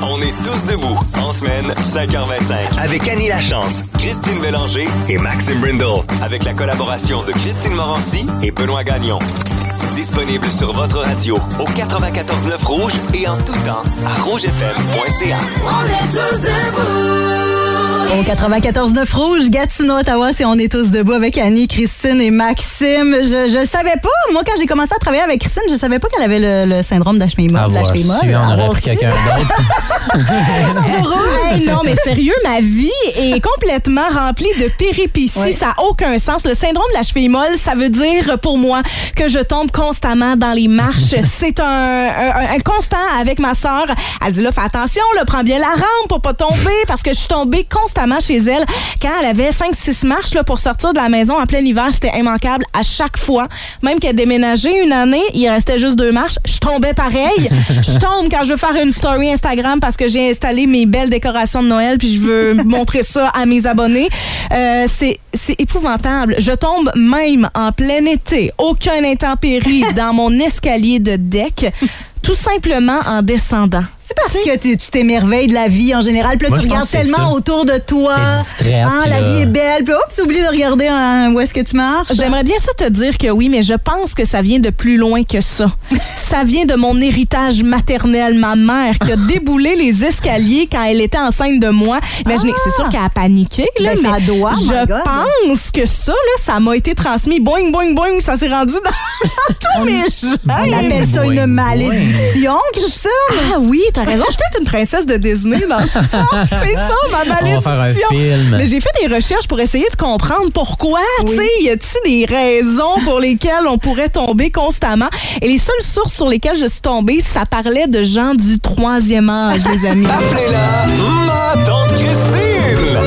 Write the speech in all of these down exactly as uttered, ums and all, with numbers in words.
On est tous debout. En semaine, cinq heures vingt-cinq. Avec Annie Lachance, Christine Bélanger et Maxime Brindle. Avec la collaboration de Christine Morancy et Benoît Gagnon. Disponible sur votre radio au quatre-vingt-quatorze neuf Rouge et en tout temps à rouge f m point c a. On est tous debout. Au quatre-vingt-quatorze neuf Rouge, Gatineau, Ottawa, c'est On est tous debout avec Annie, Christine et Maxime. Je je le savais pas. Moi, quand j'ai commencé à travailler avec Christine, je savais pas qu'elle avait le, le syndrome d'Ashmeimol. Avoir su, on aurait pris quelqu'un d'autre. Hey, non, mais sérieux, ma vie est complètement remplie de péripéties. Oui. Ça n'a aucun sens. Le syndrome de la cheville molle, ça veut dire pour moi que je tombe constamment dans les marches. C'est un, un, un constant avec ma sœur. Elle dit là, fais attention, là, prends bien la rampe pour pas tomber parce que je suis tombée constamment chez elle. Quand elle avait cinq six marches là, pour sortir de la maison en plein hiver, c'était immanquable à chaque fois. Même qu'elle a déménagé une année, il restait juste deux marches. Je tombais pareil. Je tombe quand je veux faire une story Instagram parce que j'ai installé mes belles décorations de Noël puis je veux montrer ça à mes abonnés. Euh, c'est, c'est épouvantable. Je tombe même en plein été. Aucun intempérie dans mon escalier de deck. Tout simplement en descendant. C'est parce que tu t'émerveilles de la vie en général. Puis là, Moi, tu regardes tellement autour de toi. T'es distraite, hein, la là. vie est belle. Puis oups, oublie de regarder hein, où est-ce que tu marches. J'aimerais bien ça te dire que oui, mais je pense que ça vient de plus loin que ça. Ça vient de mon héritage maternel. Ma mère qui a déboulé les escaliers quand elle était enceinte de moi. Imaginez, ah. c'est sûr qu'elle a paniqué. Là, ben, mais ça doit, je pense que ça, là, ça m'a été transmis. Boing, boing, boing. Ça s'est rendu dans tous mes jeux. On appelle ça une malédiction, Christine. Ah oui, t'as raison. Je suis peut-être une princesse de Disney dans le fond. C'est ça, ma malédiction. On va faire un film. Mais j'ai fait des recherches pour essayer de comprendre pourquoi. Oui. Tu sais, y a-t-il des raisons pour lesquelles on pourrait tomber constamment? Et les seules sources sur lesquelles je suis tombée, ça parlait de gens du troisième âge, les amis. Appelez-la ma tante Christine!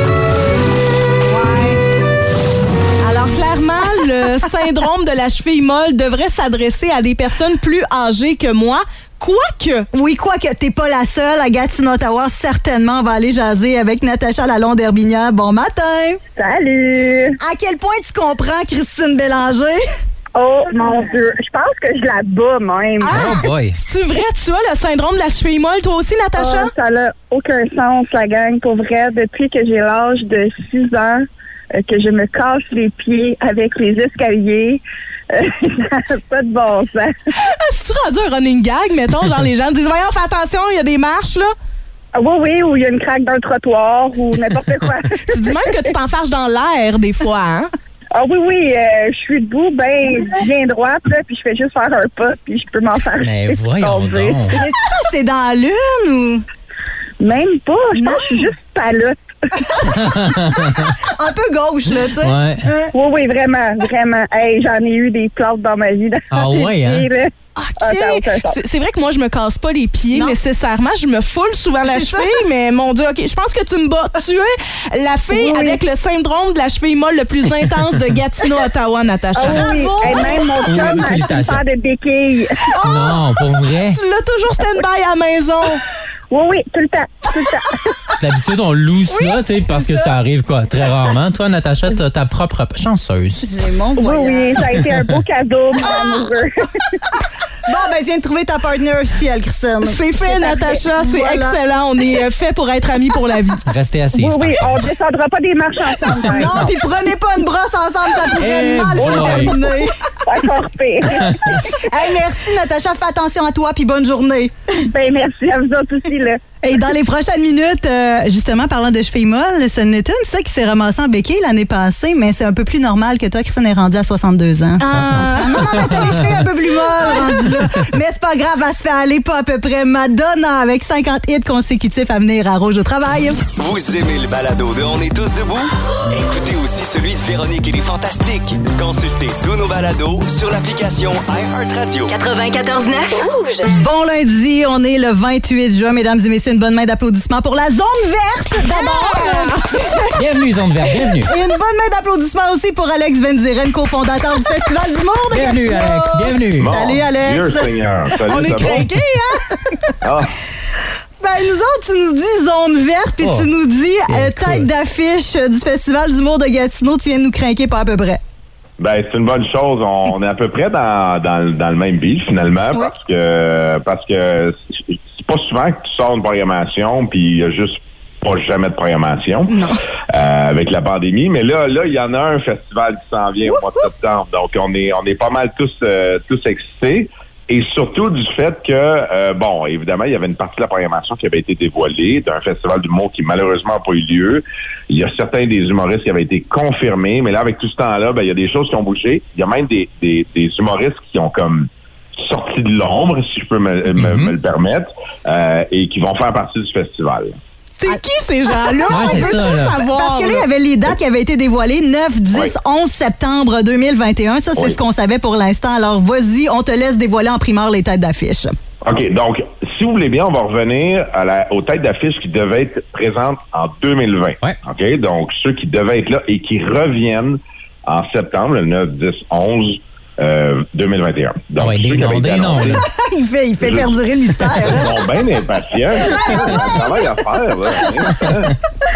Alors, clairement, le syndrome de la cheville molle devrait s'adresser à des personnes plus âgées que moi. Quoique. Oui, quoique, t'es pas la seule. À Gatineau, Ottawa, certainement, on va aller jaser avec Natacha Lalonde-Herbinière. Bon matin! Salut! À quel point tu comprends Christine Bélanger? Oh, mon Dieu. Je pense que je la bats même. Ah, Oh boy! c'est vrai, tu as le syndrome de la cheville molle, toi aussi, Natacha? Oh, ça n'a aucun sens, la gang, pour vrai. Depuis que j'ai l'âge de six ans, euh, que je me casse les pieds avec les escaliers, euh, ça n'a pas de bon sens. Ah, si tu rendu un running gag, mettons, genre les gens me disent, voyons, fais attention, il y a des marches, là. Ah, oui, oui, ou il y a une craque dans le trottoir, ou n'importe quoi. Tu dis même que tu t'enfarges dans l'air, des fois, hein? Ah oui, oui, euh, je suis debout, ben bien droite, là, puis je fais juste faire un pas, puis je peux m'en faire. Mais voyons donc. Mais tu penses que t'es dans la lune ou? Même pas, je pense que je suis juste palotte. Un peu gauche, là, tu sais. Ouais. Oui, oui, vraiment, vraiment. Hey, j'en ai eu des plantes dans ma vie. Dans Ah les ouais, hein? pieds, là. OK. Ah, ça a aucun sens. C'est, c'est vrai que moi, je me casse pas les pieds Non. nécessairement. Je me foule souvent la C'est cheville, mais mon Dieu, OK, je pense que tu me bats. Tu es la fille Oui, oui. avec le syndrome de la cheville molle le plus intense de Gatineau, Ottawa, Natasha. Ah oui, Bravo! hey, même mon chum Oui, a acheté une félicitations. paire de béquilles. Non, pour vrai. Tu l'as toujours stand-by à la maison. Oui, oui, tout le temps, tout le temps. D'habitude, on loue ça, tu sais, parce que ça arrive, quoi, très rarement. Toi, Natacha, t'as ta propre chanceuse. J'ai mon Oui, voyage. oui, ça a été un beau cadeau, mon amoureux. Bon, ben, viens de trouver ta partenaire officielle, Christine. C'est fait, Natacha. C'est Voilà. excellent. On est euh, fait pour être amis pour la vie. Restez assise. Oui, oui, par on contre. ne descendra pas des marches ensemble. par Non, exemple. puis prenez pas une brosse ensemble, ça pourrait Eh mal se boy. terminer. C'est encore pire. Hey, merci, Natacha. Fais attention à toi, puis bonne journée. Ben, merci à vous autres aussi, là. Et dans les prochaines minutes, euh, justement, parlant de cheville molle, ce n'est une, ça qui s'est ramassé en béquille l'année passée, mais c'est un peu plus normal que toi, Christine, est rendue à soixante-deux ans. Ah. Non, non, mais t'as les chevilles un peu plus molles, rendues là. Mais c'est pas grave, elle se fait aller pas à peu près. Madonna, avec cinquante hits consécutifs à venir à Rouge au travail. Vous aimez le balado de On est tous debout? Écoutez aussi celui de Véronique et les Fantastiques. Consultez tous nos balados sur l'application iHeartRadio. quatre-vingt-quatorze neuf Rouge. Bon lundi, on est le vingt-huit juin, mesdames et messieurs, une bonne main d'applaudissements pour la zone verte d'abord. Bienvenue, Zone Verte, bienvenue. Et une bonne main d'applaudissements aussi pour Alex Venziren, cofondateur du Festival du Monde. Bienvenue, Alex, bienvenue. Bon, Salut, Alex. Dieu Seigneur. Salut, On est ça va? craqués, hein? Ah, Ben, nous autres, tu nous dis zone verte, puis Oh, tu nous dis euh, écoute. tête d'affiche euh, du Festival d'humour de Gatineau. Tu viens de nous craquer pas à peu près. ben, c'est une bonne chose. On est à peu près dans, dans, le- dans le même beat, finalement, Oui. parce que parce que pas souvent que tu sors une programmation, puis il y a juste pas jamais de programmation euh, avec la pandémie. Mais là, là, il y en a un festival qui s'en vient au mois de septembre. Donc, on est on est pas mal tous euh, tous excités. Et surtout du fait que, euh, bon, évidemment, il y avait une partie de la programmation qui avait été dévoilée d'un festival d'humour qui malheureusement n'a pas eu lieu. Il y a certains des humoristes qui avaient été confirmés, mais là, avec tout ce temps-là, ben, il y a des choses qui ont bougé. Il y a même des, des, des humoristes qui ont comme sorti de l'ombre, si je peux me, mm-hmm. me, me le permettre, euh, et qui vont faire partie du festival. C'est qui ces gens-là? Ouais, On c'est veut ça, tout là. savoir. Parce que là, il y avait les dates qui avaient été dévoilées, neuf, dix, Oui. onze septembre deux mille vingt et un. Ça, c'est Oui. ce qu'on savait pour l'instant. Alors, vas-y, on te laisse dévoiler en primeur les têtes d'affiche. OK, donc, si vous voulez bien, on va revenir à la, aux têtes d'affiche qui devaient être présentes en deux mille vingt. Ouais. OK, donc, ceux qui devaient être là et qui reviennent en septembre, le neuf, dix, onze Euh, deux mille vingt et un. Donc, Ouais, ceux des qui avaient noms, été des noms, annoncés- là. il fait, il fait Je- perdurer le mystère. Ils sont bien impatients. Ils ont un travail à faire, là.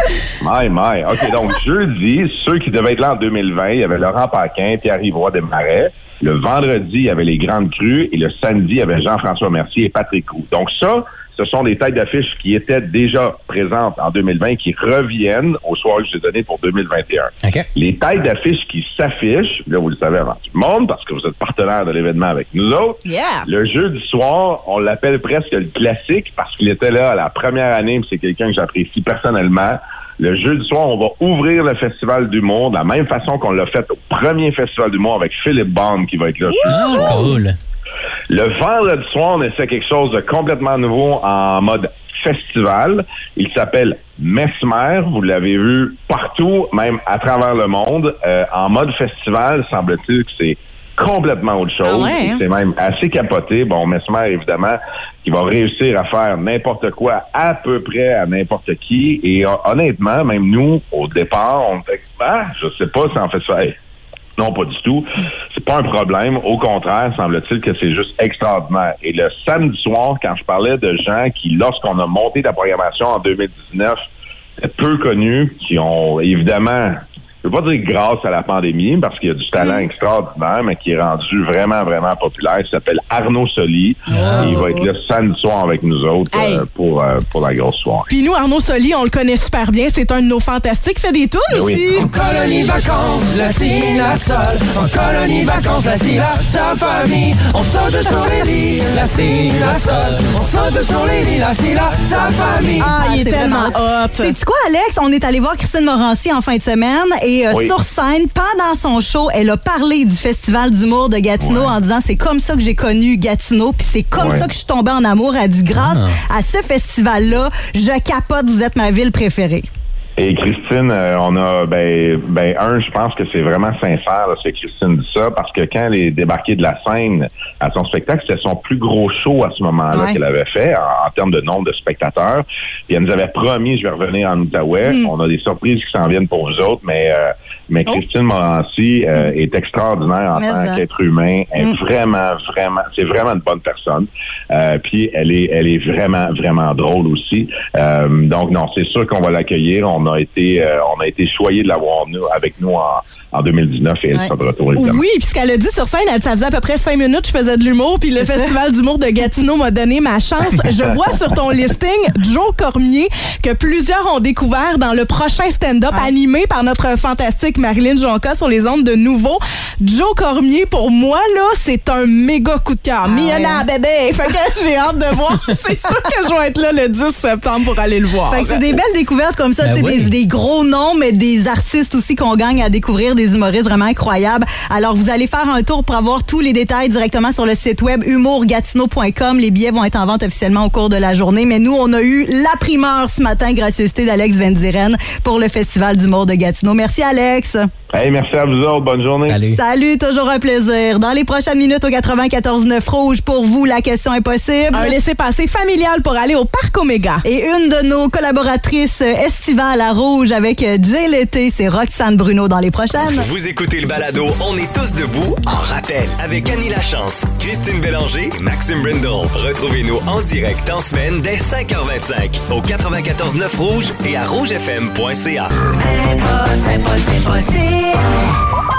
My, my. OK, donc, jeudi, ceux qui devaient être là en deux mille vingt, il y avait Laurent Paquin, Pierre-Yves Roy Desmarais. Le vendredi, il y avait les Grandes Crues. Et le samedi, il y avait Jean-François Mercier et Patrick Roux. Donc, ça, ce sont des têtes d'affiche qui étaient déjà présentes en deux mille vingt, qui reviennent au soir que j'ai donné pour deux mille vingt et un. OK. Les têtes d'affiche qui s'affichent, là, vous le savez avant tout le monde, parce que vous êtes partenaire de l'événement avec nous autres. Yeah. Le jeudi soir, on l'appelle presque le classique parce qu'il était là à la première année, puis c'est quelqu'un que j'apprécie personnellement. Le jeudi soir, on va ouvrir le festival d'humour de la même façon qu'on l'a fait au premier festival d'humour avec Philippe Bond qui va être là. Ah, cool. Le vendredi soir, on essaie quelque chose de complètement nouveau en mode festival. Il s'appelle Mesmer. Vous l'avez vu partout, même à travers le monde. Euh, en mode festival, semble-t-il que c'est complètement autre chose. Ah ouais, hein? C'est même assez capoté. Bon, Mesmer, évidemment, qui va réussir à faire n'importe quoi à peu près à n'importe qui. Et hon- honnêtement, même nous, au départ, on fait ah, je sais pas si on fait ça. Hey, non, pas du tout. C'est pas un problème. Au contraire, semble-t-il que c'est juste extraordinaire. Et le samedi soir, quand je parlais de gens qui, lorsqu'on a monté la programmation en deux mille dix-neuf, étaient peu connus, qui ont évidemment, je veux pas dire grâce à la pandémie, parce qu'il y a du talent extraordinaire, mais qui est rendu vraiment, vraiment populaire. Il s'appelle Arnaud Soli. Et il va être là samedi soir avec nous autres Hey. euh, pour, euh, pour la grosse soirée. Puis nous, Arnaud Soli, on le connaît super bien. C'est un de nos fantastiques. Il fait des tunes Oui. aussi. En colonie vacances, la cine, la sol. En colonie vacances, la cine, la sa famille. On saute sur les lits, la cine, la sol. On saute sur les lits, la cine, la sa famille. Ah, il est c'est tellement vraiment- hot. C'est quoi, Alex? On est allé voir Christine Morancy en fin de semaine et euh, Oui. sur scène, pendant son show, elle a parlé du Festival d'humour de Gatineau Ouais. en disant c'est comme ça que j'ai connu Gatineau puis c'est comme Ouais. ça que je suis tombée en amour. Elle dit grâce à ce festival-là, je capote, vous êtes ma ville préférée. Et Christine, euh, on a, ben, ben, un, je pense que c'est vraiment sincère, là, ce que Christine dit ça, parce que quand elle est débarquée de la scène à son spectacle, c'était son plus gros show à ce moment-là Ouais. qu'elle avait fait, en, en termes de nombre de spectateurs. Puis elle nous avait promis, je vais revenir en Outaouais. Mm. On a des surprises qui s'en viennent pour vous autres, mais, euh, mais Oh. Christine Morancy euh, est extraordinaire en Mais tant ça. qu'être humain. Elle est Mm. vraiment, vraiment, c'est vraiment une bonne personne. Euh, puis elle est, elle est vraiment, vraiment drôle aussi. Euh, donc non, c'est sûr qu'on va l'accueillir. On a été, euh, on a été choyés de l'avoir nous, avec nous en, en deux mille dix-neuf et elle Ouais. sera de retour évidemment. Oui, puis ce qu'elle a dit sur scène, elle dit, ça faisait à peu près cinq minutes que je faisais de l'humour, puis le Festival d'humour de Gatineau m'a donné ma chance. Je vois sur ton listing Joe Cormier, que plusieurs ont découvert dans le prochain stand-up animé par notre fantastique Marilyn Jonca sur les ondes de Nouveau. Joe Cormier, pour moi, là, c'est un méga coup de cœur. Miana, ouais. bébé! Fait que j'ai hâte de voir. C'est sûr que je vais être là le dix septembre pour aller le voir. Fait que c'est des belles découvertes comme ça, Ben tu sais, oui. des, des gros noms, mais des artistes aussi qu'on gagne à découvrir, des humoristes vraiment incroyables. Alors, vous allez faire un tour pour avoir tous les détails directement sur le site web humour gatineau point com. Les billets vont être en vente officiellement au cours de la journée, mais nous, on a eu la primeur ce matin, gracieuseté d'Alex Vendiren pour le Festival d'humour de Gatineau. Merci, Alex. Hey, merci à vous autres. Bonne journée. Allez. Salut, toujours un plaisir. Dans les prochaines minutes au quatre-vingt-quatorze neuf Rouge, pour vous, la question impossible. Un laissez-passer familial pour aller au Parc Oméga. Et une de nos collaboratrices estivales à Rouge avec Jay l'été, c'est Roxane Bruno dans les prochaines. Vous écoutez le balado On est tous debout en rappel avec Annie Lachance, Christine Bélanger et Maxime Brindle. Retrouvez-nous en direct en semaine dès cinq heures vingt-cinq au quatre-vingt-quatorze neuf Rouge et à rougefm point c a. Impossible, impossible, impossible.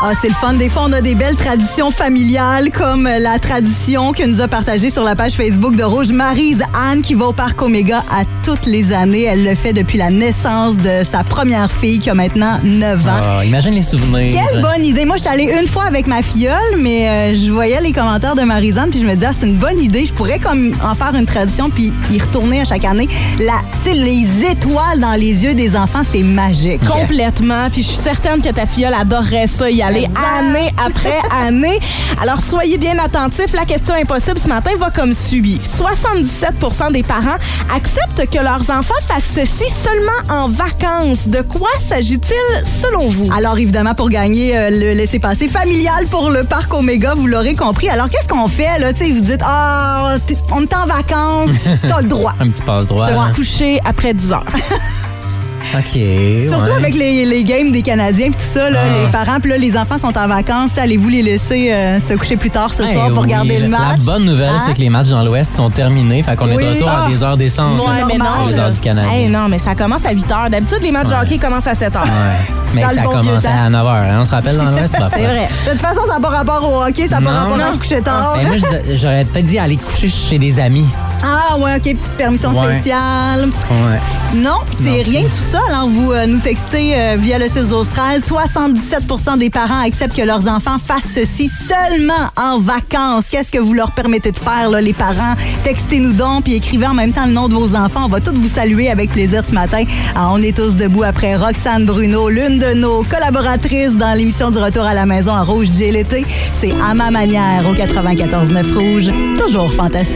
Ah, c'est le fun. Des fois, on a des belles traditions familiales, comme la tradition que nous a partagée sur la page Facebook de Rouge, Maryse Anne, qui va au Parc Omega à toutes les années. Elle le fait depuis la naissance de sa première fille, qui a maintenant neuf ans. Oh, imagine les souvenirs. Quelle bonne idée. Moi, je suis allée une fois avec ma filleule, mais euh, je voyais les commentaires de Maryse Anne, puis je me disais, ah, c'est une bonne idée. Je pourrais comme en faire une tradition, puis y retourner à chaque année. La, tu sais, les étoiles dans les yeux des enfants, c'est magique. Complètement. Puis je suis certaine que ta filleule adorerait ça, y aller année après année. Alors, soyez bien attentifs. La question impossible ce matin va comme suit. soixante-dix-sept pour cent des parents acceptent que leurs enfants fassent ceci seulement en vacances. De quoi s'agit-il selon vous? Alors, évidemment, pour gagner euh, le laissez-passer familial pour le Parc Omega, vous l'aurez compris. Alors, qu'est-ce qu'on fait, là? Tu sais, vous dites, ah, oh, on est en vacanses, t'as le droit. Un petit passe-droit. Tu vas coucher après dix heures. OK. Surtout ouais. avec les, les games des Canadiens et tout ça, là, Ah. les parents, puis là, les enfants sont en vacances. Allez-vous les laisser euh, se coucher plus tard ce Hey, soir pour oui. regarder le match? La bonne nouvelle, Hein? c'est que les matchs dans l'Ouest sont terminés. Fait qu'on Oui. est de retour Ah. à des heures décentes. Ouais, là, mais non, pour les là. heures du Canadien. Hey, non, mais ça commence à huit heures. D'habitude, les matchs de hockey commencent à sept heures. Ouais. Mais Dans ça le a bon vieux commencé temps. à neuf heures. Hein? On se rappelle dans l'Ouest? C'est vrai. De toute façon, ça n'a pas rapport au hockey, ça n'a pas Non. rapport à Non. se coucher tard. Ben, moi, je- j'aurais peut-être dit aller coucher chez des amis. Ah, ouais, OK, permission Ouais. spéciale. Ouais. Non, c'est Non. rien de tout ça. Alors, vous euh, nous textez euh, via le six douze treize. soixante-dix-sept pour cent des parents acceptent que leurs enfants fassent ceci seulement en vacances. Qu'est-ce que vous leur permettez de faire, là, les parents? Textez-nous donc, puis écrivez en même temps le nom de vos enfants. On va tous vous saluer avec plaisir ce matin. Alors, on est tous debout après Roxane Bruno, l'une de nos collaboratrices dans l'émission du Retour à la maison à Rouge J l'été. C'est à ma manière au quatre-vingt-quatorze neuf Rouge. Toujours fantastique.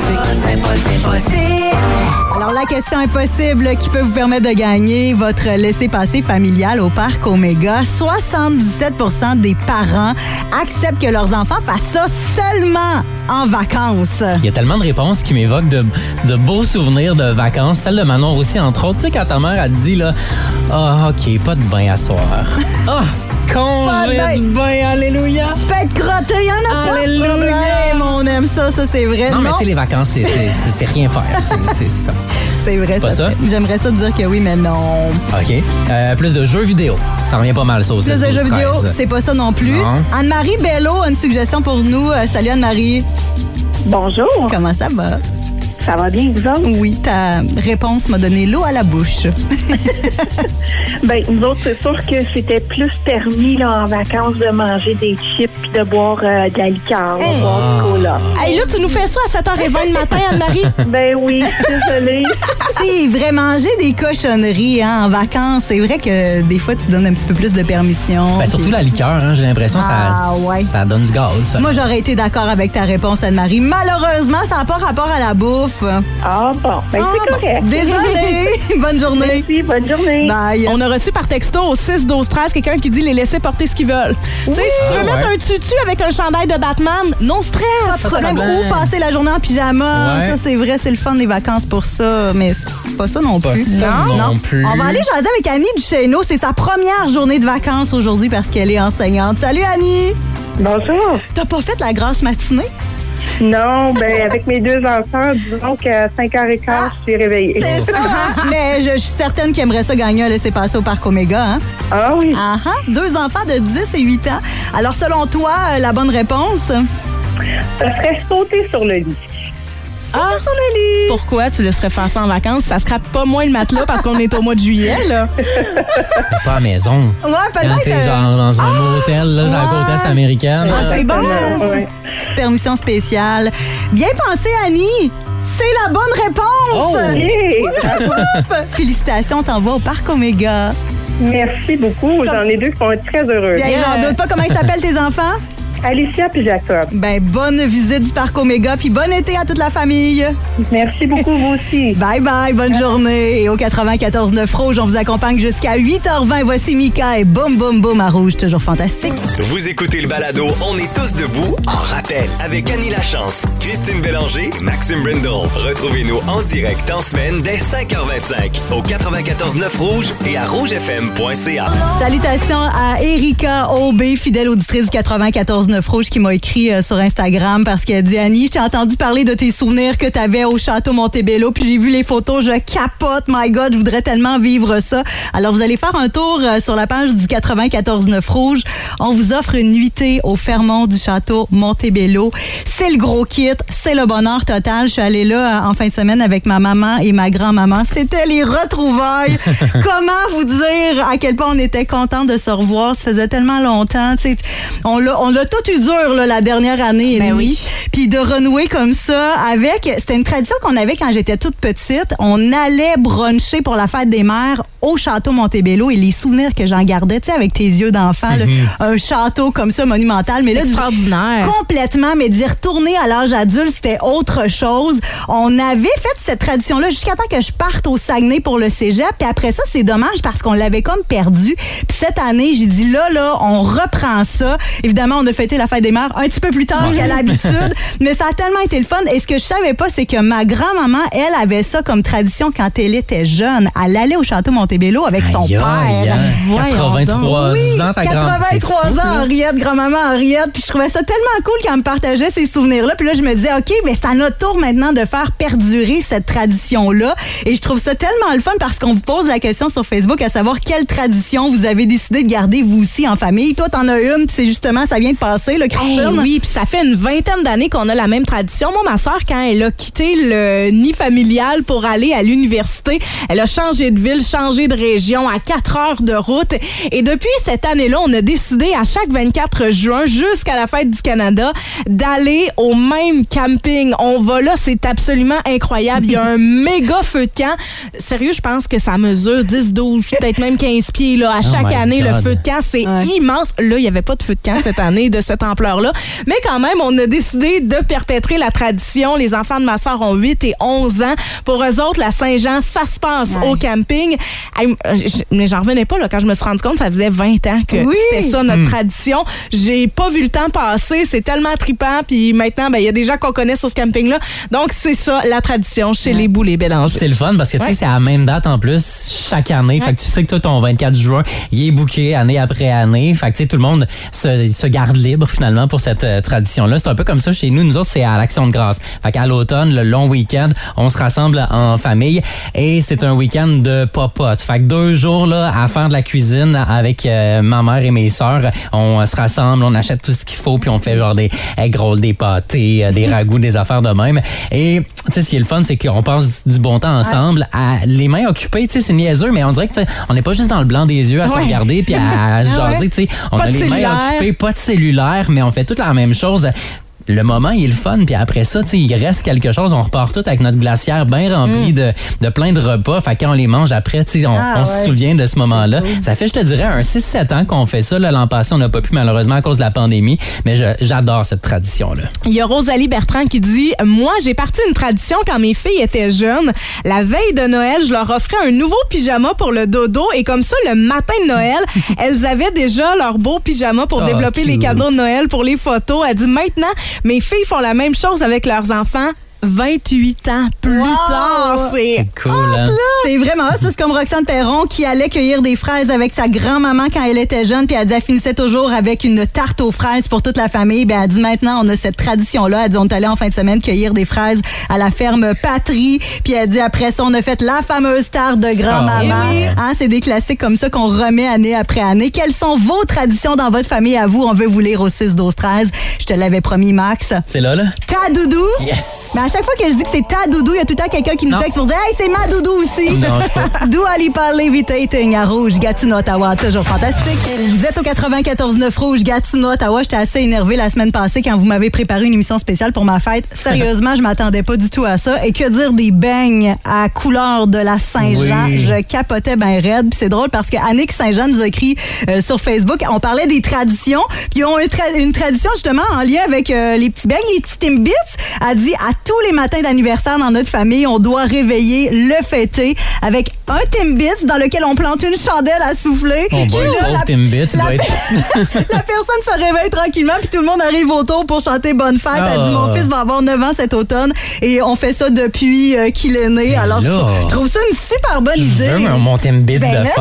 Alors, la question impossible qui peut vous permettre de gagner votre laissez-passer familial au Parc Omega. soixante-dix-sept pour cent des parents acceptent que leurs enfants fassent ça seulement en vacances. Il y a tellement de réponses qui m'évoquent de, de beaux souvenirs de vacances. Celle de Manon aussi, entre autres. Tu sais, quand ta mère, elle te dit, là, ah, OK, pas de bain à soir. Ah, congé Pas de de bain, alléluia. Tu peux être crotté, il y en a pas de Alléluia. problème. On aime ça, ça c'est vrai. Non, mais tu sais, les vacances, c'est- c'est c'est- c'est rien faire. C'est- C'est ça. c'est vrai. pas ça? serait- J'aimerais ça te dire que oui, mais non. OK. Euh, plus de jeux vidéo. Ça revient pas mal, ça aussi. Plus de jeux vidéo, c'est pas ça non plus. Non. Anne-Marie Bello a une suggestion pour nous. Euh, salut Anne-Marie. Bonjour, Comment ça va? ça va bien, vous autres? Oui, ta réponse m'a donné l'eau à la bouche. Ben, nous autres, c'est sûr que c'était plus permis là, en vacances de manger des chips puis de boire euh, de la liqueur, de boire du cola. Hey, là, tu nous fais ça à sept heures vingt le matin, Anne-Marie? Ben oui, désolée. C'est vrai, manger des cochonneries hein, en vacances, c'est vrai que des fois, tu donnes un petit peu plus de permission. Ben, surtout Puis- la liqueur, hein, j'ai l'impression que Ah, ça, ouais. ça donne du gaz. ça. Moi, j'aurais été d'accord avec ta réponse, Anne-Marie. Malheureusement, ça n'a pas rapport à la bouffe. Ah bon, ben Ah, c'est correct. bon. Désolée. Bonne journée. Merci, bonne journée. Bye. On a reçu par texto au six douze treize quelqu'un qui dit les laisser porter ce qu'ils veulent. Tu sais, si tu veux Ah, mettre ouais. un tutu avec un chandail de Batman, non stress. Pas de problème. problème. Ou passer la journée en pyjama. Ouais. Ça, c'est vrai, c'est le fun des vacances pour ça. Mais c'est pas ça non Pas plus. ça non plus. On va aller jaser avec Annie Duchesneau. C'est sa première journée de vacances aujourd'hui parce qu'elle est enseignante. Salut, Annie. Bonjour. T'as pas fait la grasse matinée? Non, ben avec mes deux enfants, disons qu'à cinq heures quinze, je suis réveillée. C'est ça. Mais je, je suis certaine qu'il aimerait ça gagner un laissez-passer au Parc Omega. Hein? Ah oui. Ah, ah. Deux enfants de dix et huit ans. Alors, selon toi, euh, la bonne réponse? Ça serait sauter sur le lit. Ah, sur le lit. Pourquoi tu laisserais faire ça en vacances? Ça scrape pas moins le matelas parce qu'on est au mois de juillet, là. Pas à la maison. Ouais, Quand peut-être. t'es euh, genre dans un motel, là, sur la côte ouais. est américaine. Ah, c'est bon. Exactement, c'est- ouais. Permission spéciale. Bien pensé, Annie. C'est la bonne réponse. Yeah. Félicitations, t'envoies au Parc Omega. Merci beaucoup. J'en ai deux qui vont être très heureux. Hey, J'en doute pas comment ils s'appellent tes enfants. Alicia puis Jacob. Ben, bonne visite du Parc Omega, puis bon été à toute la famille. Merci beaucoup, vous aussi. Bye bye, bonne journée. Et au quatre-vingt-quatorze neuf Rouge, on vous accompagne jusqu'à huit heures vingt. Voici Mika et Boum Boum Boum à Rouge, toujours fantastique. Vous écoutez le balado On est tous debout en rappel avec Annie Lachance, Christine Bélanger et Maxime Brindle. Retrouvez-nous en direct en semaine dès cinq heures vingt-cinq au quatre-vingt-quatorze neuf Rouge et à rougefm point c a. Salutations à Erika Aubé, fidèle auditrice du quatre-vingt-quatorze quatorze neuf Rouge qui m'a écrit euh, sur Instagram parce qu'elle dit « Annie, j'ai entendu parler de tes souvenirs que tu avais au château Montebello, puis j'ai vu les photos, je capote, my God, je voudrais tellement vivre ça. » Alors, vous allez faire un tour euh, sur la page du quatre-vingt-quatorze neuf Rouge. On vous offre une nuitée au Fairmont du château Montebello. C'est le gros kit, c'est le bonheur total. Je suis allée là euh, en fin de semaine avec ma maman et ma grand-maman. C'était les retrouvailles. Comment vous dire à quel point on était contents de se revoir? Ça faisait tellement longtemps. T'sais, on l'a, on l'a tout eu dur là, la dernière année et ben demie. Oui. Puis de renouer comme ça avec... C'était une tradition qu'on avait quand j'étais toute petite. On allait bruncher pour la fête des mères au château Montebello et les souvenirs que j'en gardais, tu sais, avec tes yeux d'enfant, là, mm-hmm. un château comme ça, monumental. Mais c'est là, extraordinaire. Complètement, mais d'y retourner à l'âge adulte, c'était autre chose. On avait fait cette tradition-là jusqu'à temps que je parte au Saguenay pour le cégep. Puis après ça, c'est dommage parce qu'on l'avait comme perdu. Puis cette année, j'ai dit là, là, on reprend ça. Évidemment, on a fêté la fête des mères un petit peu plus tard qu'à l'habitude, mais ça a tellement été le fun. Et ce que je savais pas, c'est que ma grand-maman, elle, avait ça comme tradition quand elle était jeune. Elle allait au château Montebello avec son aïe, père. Aïe, quatre-vingt-trois oui, ans, ta quatre-vingt-trois ans, Henriette, grand-maman Henriette. Puis je trouvais ça tellement cool qu'elle me partageait ces souvenirs-là. Puis là, je me disais, OK, mais c'est à notre tour maintenant de faire perdurer cette tradition-là. Et je trouve ça tellement le fun parce qu'on vous pose la question sur Facebook à savoir quelle tradition vous avez décidé de garder vous aussi en famille. Toi, t'en as une, puis c'est justement, ça vient de passer, là, Christine. Hey, oui, puis ça fait une vingtaine d'années qu'on a la même tradition. Moi, ma soeur, quand elle a quitté le nid familial pour aller à l'université, elle a changé de ville, changé de région à quatre heures de route. Et depuis cette année-là, on a décidé à chaque vingt-quatre juin, jusqu'à la fête du Canada, d'aller au même camping. On va là, c'est absolument incroyable. Il y a un méga feu de camp. Sérieux, je pense que ça mesure dix, douze, peut-être même quinze pieds. Là. À chaque oh année, God. Le feu de camp, c'est ouais. immense. Là, il n'y avait pas de feu de camp cette année de cette ampleur-là. Mais quand même, on a décidé de perpétrer la tradition. Les enfants de ma soeur ont huit et onze ans. Pour eux autres, la Saint-Jean, ça se passe ouais. au camping. Mais j'en revenais pas là, quand je me suis rendu compte, ça faisait vingt ans que oui. c'était ça, notre mmh. tradition. J'ai pas vu le temps passer. C'est tellement trippant. Puis maintenant, ben, il y a des gens qu'on connaît sur ce camping-là. Donc, c'est ça, la tradition chez ouais. les Boulets Bélanger. C'est le fun parce que, tu sais, ouais. c'est à la même date en plus chaque année. Ouais. Fait que tu sais que toi, ton vingt-quatre juin, il est booké année après année. Fait que, tu sais, tout le monde se, se garde libre, finalement, pour cette euh, tradition-là. C'est un peu comme ça chez nous. Nous autres, c'est à l'Action de grâce. Fait qu'à l'automne, le long week-end, on se rassemble en famille et c'est un week-end de popote. Fait que deux jours, là, à faire de la cuisine avec euh, ma mère et mes sœurs. On euh, se rassemble, on achète tout ce qu'il faut puis on fait genre des egg rolls, des pâtés, euh, des ragoûts, des affaires de même. Et, tu sais, ce qui est le fun, c'est qu'on passe du, du bon temps ensemble, à les mains occupées. Tu sais, c'est niaiseux, mais on dirait que, tu sais, on n'est pas juste dans le blanc des yeux à ouais. se regarder puis à, à jaser, tu sais. On pas a les cellulaire. mains occupées, pas de cellulaire, mais on fait toute la même chose. Le moment, il est le fun, puis après ça, tu sais, il reste quelque chose. On repart tout avec notre glacière bien remplie mm. de, de plein de repas. Fait que quand on les mange après, tu sais, on, ah, on ouais. se souvient de ce moment-là. Cool. Ça fait, je te dirais, un six sept ans qu'on fait ça. Là, l'an passé, on n'a pas pu, malheureusement, à cause de la pandémie. Mais je, j'adore cette tradition-là. Il y a Rosalie Bertrand qui dit « Moi, j'ai parti une tradition quand mes filles étaient jeunes. La veille de Noël, je leur offrais un nouveau pyjama pour le dodo. Et comme ça, le matin de Noël, elles avaient déjà leur beau pyjama pour oh, développer cute. Les cadeaux de Noël pour les photos. Elle dit « Maintenant, mes filles font la même chose avec leurs enfants. » vingt-huit ans plus wow. tard, c'est, c'est cool. Hein? C'est vraiment ça. C'est comme Roxane Perron qui allait cueillir des fraises avec sa grand-maman quand elle était jeune, puis elle dit elle finissait toujours avec une tarte aux fraises pour toute la famille. Ben elle dit maintenant on a cette tradition-là. Elle dit on est allé en fin de semaine cueillir des fraises à la ferme Patrie, puis elle dit après ça on a fait la fameuse tarte de grand-maman. Oh, oui. Hein, c'est des classiques comme ça qu'on remet année après année. Quelles sont vos traditions dans votre famille à vous? On veut vous lire au six douze treize. Je te l'avais promis, Max. C'est là, là? Ta doudou. Yes. Mais à chaque fois que je dis que c'est ta doudou, il y a tout le temps quelqu'un qui nous texte pour dire « Hey, c'est ma doudou aussi! » Dua Lipa Levitating à Rouge, Gatineau, Ottawa, toujours fantastique. Vous êtes au quatre-vingt-quatorze neuf Rouge, Gatineau, Ottawa. J'étais assez énervée la semaine passée quand vous m'avez préparé une émission spéciale pour ma fête. Sérieusement, je m'attendais pas du tout à ça. Et que dire des beignes à couleur de la Saint-Jean? Oui. Je capotais ben raide. Puis c'est drôle parce que Annick Saint-Jean nous a écrit euh, sur Facebook. On parlait des traditions. Puis ils ont une, tra- une tradition justement en lien avec euh, les petits beignes, les petits Timbits. Elle dit à tous tous les matins d'anniversaire dans notre famille, on doit réveiller, le fêter avec un Timbits dans lequel on plante une chandelle à souffler. Oh boy, Là, pauvre la, Timbits, la, doit être... la personne se réveille tranquillement, puis tout le monde arrive autour pour chanter Bonne fête. Elle dit, mon fils va avoir neuf ans cet automne et on fait ça depuis euh, qu'il est né. Alors, je trouve, je trouve ça une super bonne idée. Je veux mon Timbits Ben, de mais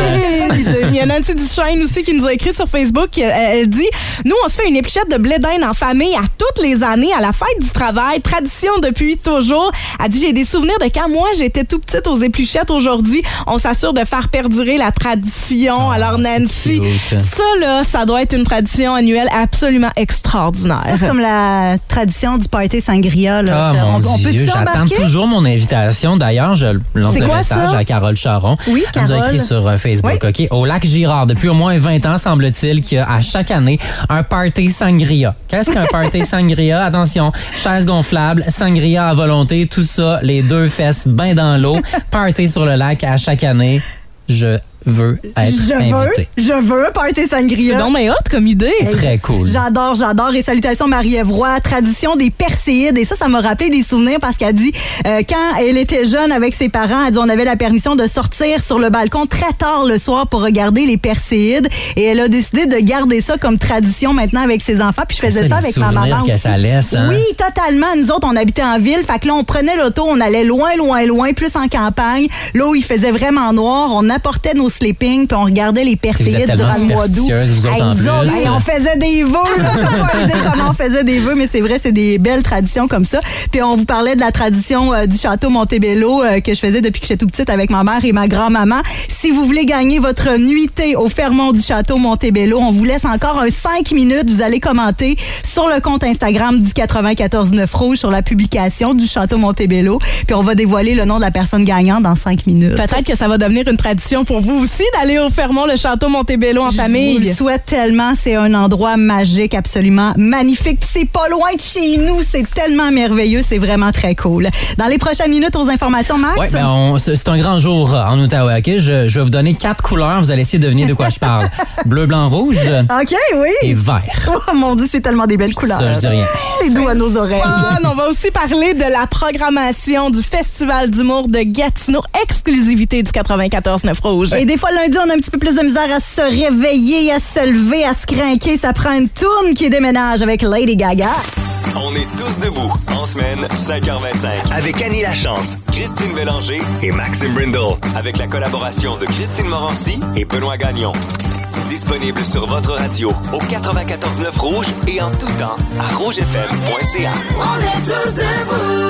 fête. Il y a Nancy Duchesne aussi qui nous a écrit sur Facebook. Elle, elle dit « Nous, on se fait une épluchette de blé d'Inde en famille à toutes les années, à la fête du travail. Tradition depuis toujours. » Elle dit « J'ai des souvenirs de quand moi, j'étais tout petite aux épluchettes. Aujourd'hui, on s'assure de faire perdurer la tradition. Oh, » Alors, Nancy, ça, là, ça doit être une tradition annuelle absolument extraordinaire. Ça, c'est comme la tradition du party sangria. Là. Ah, Ça, mon on, on peut Dieu, j'attends toujours mon invitation. D'ailleurs, je lance le message ça? à Carole Charon. Oui, Elle nous a Carole. écrit sur euh, Facebook. Oui. OK? Au lac Girard, depuis au moins vingt ans, semble-t-il qu'il y a à chaque année un party sangria. Qu'est-ce qu'un party sangria? Attention, chaise gonflable, sangria à volonté, tout ça, les deux fesses bien dans l'eau. Party sur le lac à chaque année. Je veux être je invité. veux, je veux un party sangria. C'est donc mais hot comme idée. C'est très cool. J'adore, j'adore. Et salutations Marie-Ève Roy, tradition des Perséides. Et ça, ça m'a rappelé des souvenirs parce qu'elle dit, euh, quand elle était jeune avec ses parents, elle dit, on avait la permission de sortir sur le balcon très tard le soir pour regarder les Perséides. Et elle a décidé de garder ça comme tradition maintenant avec ses enfants. Puis je faisais ça, ça avec ma maman que aussi. Ça laisse, hein? Oui, totalement. Nous autres, on habitait en ville. Fait que là, on prenait l'auto, on allait loin, loin, loin, plus en campagne. Là où il faisait vraiment noir, on apportait nos sleepings puis on regardait les Perséides durant le mois d'août. Vous autres, hey, en nous plus. autres, hey, on faisait des vœux. T'as pas idée comment on faisait des vœux, mais c'est vrai, c'est des belles traditions comme ça. Puis on vous parlait de la tradition euh, du château Montebello euh, que je faisais depuis que j'étais tout petite avec ma mère et ma grand-maman. Si vous voulez gagner votre nuitée au Fermont du château Montebello, on vous laisse encore un cinq minutes. Vous allez commenter sur le compte Instagram du quatre-vingt-quatorze neuf Rouge sur la publication du château Montebello. Puis on va dévoiler le nom de la personne gagnante dans cinq minutes. Peut-être que ça va devenir une tradition pour vous aussi d'aller au Fermont, le château Montebello en Je famille. vous le souhaite tellement. C'est un endroit magique, absolument magnifique. Puis c'est pas loin de chez nous. C'est tellement merveilleux. C'est vraiment très cool. Dans les prochaines minutes, aux informations, Max. Oui, ben on, c'est un grand jour en Outaouais. Okay? Je, je vais vous donner quatre couleurs. Vous allez essayer de deviner de quoi je parle. Bleu, blanc, rouge. OK, oui. Et vert. Oh mon Dieu, c'est tellement des belles couleurs. Ça, je dis rien. C'est doux à nos oreilles. Ah, on va aussi parler de la programmation du Festival d'humour de Gatineau, exclusivité du quatre-vingt-quatorze neuf Rouge. Et des fois, lundi, on a un petit peu plus de misère à se réveiller, à se lever, à se crinquer. Ça prend une tourne qui déménage avec Lady Gaga. On est tous debout en semaine, cinq heures vingt-cinq. Avec Annie Lachance, Christine Bélanger et Maxime Brindle. Avec la collaboration de Christine Morancy et Benoît Gagnon. Disponible sur votre radio au quatre-vingt-quatorze neuf Rouge et en tout temps à rougefm point c a. On est tous debout.